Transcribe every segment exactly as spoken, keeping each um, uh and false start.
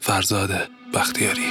فرزاد بختیاری.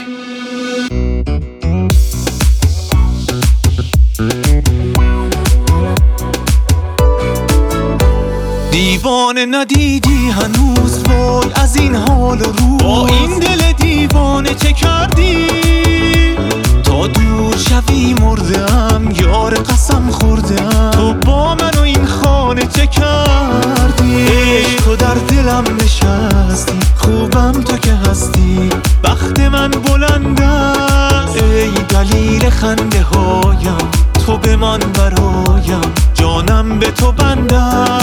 دیوانه ندیدی هنوز، وای از این حال و روز، با این دل دیوانه چه کردی؟ تا دور شوی مردم یار قسم خوردم، تو با من و این خانه چه کردی؟ عشق تو در دلم نشستی، خوبم تو که هستی، بخت من بلند است، ای دلیل خنده هایم، تو بمان برایم، جانم به تو بنده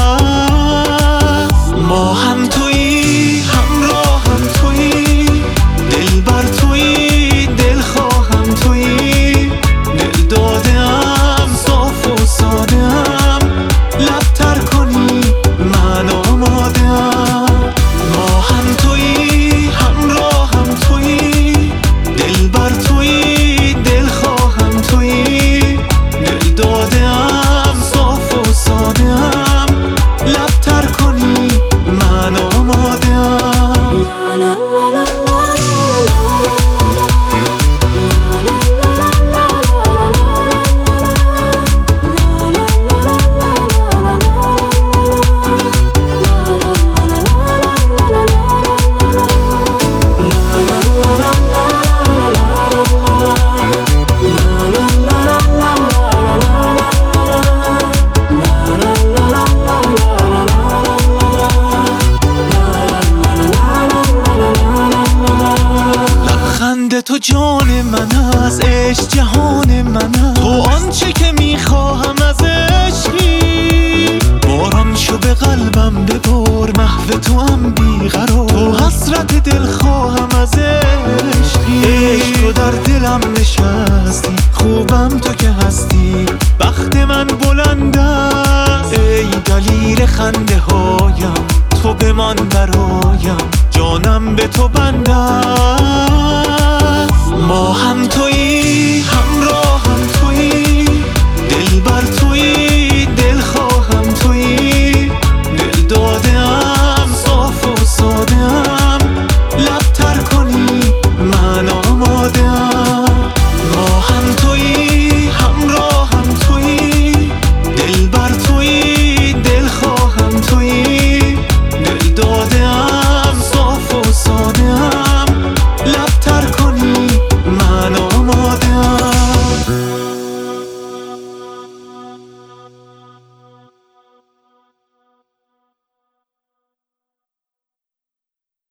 است. ما هم تویی، همراه هم تویی، دل بر تویی، دل خواهم تویی، دل دادم صاف و سادم، لب تر کنی من آمادم. ما هم تویی، همراه هم تویی، دل بر تویی، دل خواهم تویی، دل دادم صاف و سادم، لب تر کنی من آمادم. تو جان من از عشق جهان من است، تو آنچه که میخواهم از عشقی، باران شو به قلبم ببار، محو تو هم بیقرار، تو حسرت دل خواهم از عشقی. عشق تو در دلم نشستی، خوبم تو که هستی، بخت من بلند است، ای دلیل خنده هایم، تو بمان برایم، جانم به تو بنده است. ما